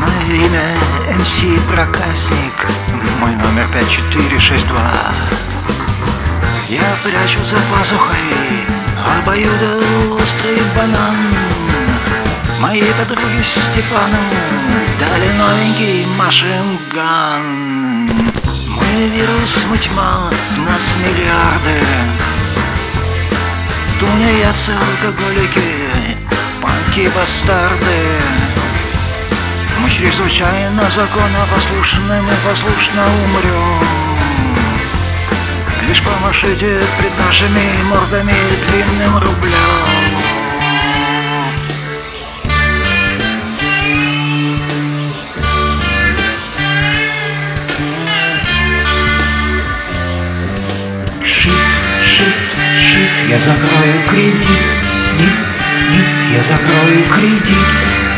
Мое имя МС Проказник, мой номер 5462. Я прячу за пазухой обоюдоострый банан. Мои подруги Степану дали новенький машин-ган. Мы вирус, мы тьма, нас миллиарды. Тунеядцы, алкоголики, панки, бастарды. Мы чрезвычайно законопослушны, мы послушно умрем. Лишь помашите пред нашими мордами длинным рублем. Я закрою кредит, я закрою кредит,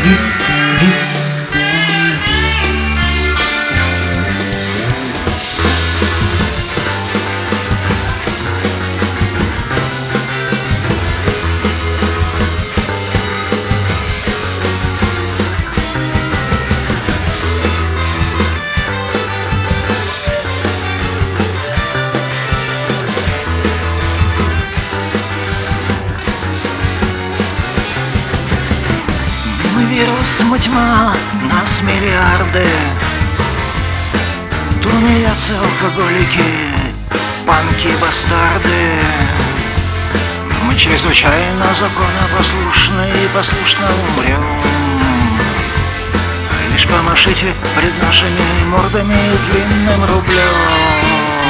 вирус, мы тьма, нас миллиарды. Тунеядцы, алкоголики, панки, бастарды. Мы чрезвычайно законопослушны и послушно умрем. Лишь помашите пред нашими мордами длинным рублем.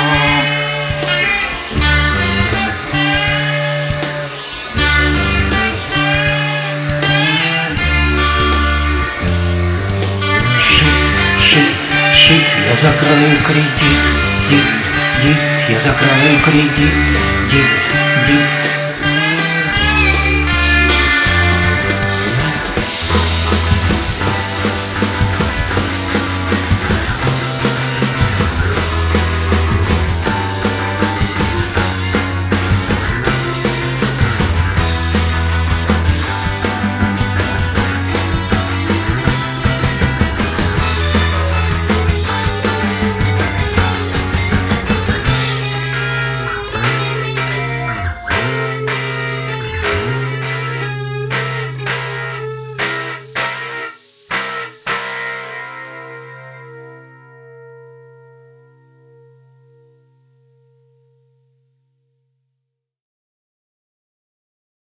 Я закрою кредит, я закрою кредит,